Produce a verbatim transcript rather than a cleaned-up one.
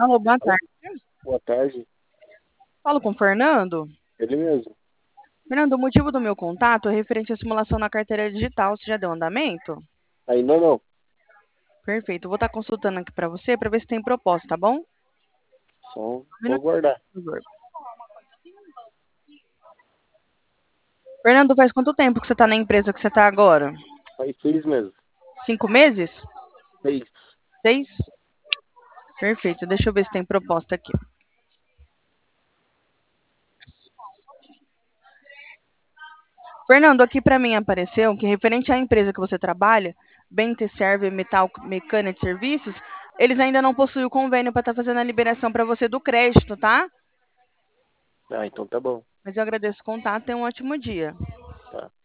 Alô, boa Alô, tarde. boa tarde. Falo com o Fernando. Ele mesmo. Fernando, o motivo do meu contato é referente à simulação na carteira digital. Você já deu andamento? Ainda não. Perfeito. Eu vou estar consultando aqui para você para ver se tem proposta, tá bom? Só Um vou minuto, aguardar. por favor. Fernando, faz quanto tempo que você está na empresa que você está agora? Faz seis meses. Cinco meses? Seis. Seis? Perfeito. Deixa eu ver se tem proposta aqui. Fernando, aqui para mim apareceu que referente à empresa que você trabalha, Bente Serve Metal Mecânica de Serviços, eles ainda não possuem o convênio para estar fazendo a liberação para você do crédito, tá? Ah, então tá bom. Mas eu agradeço o contato e tenha um ótimo dia. Tá.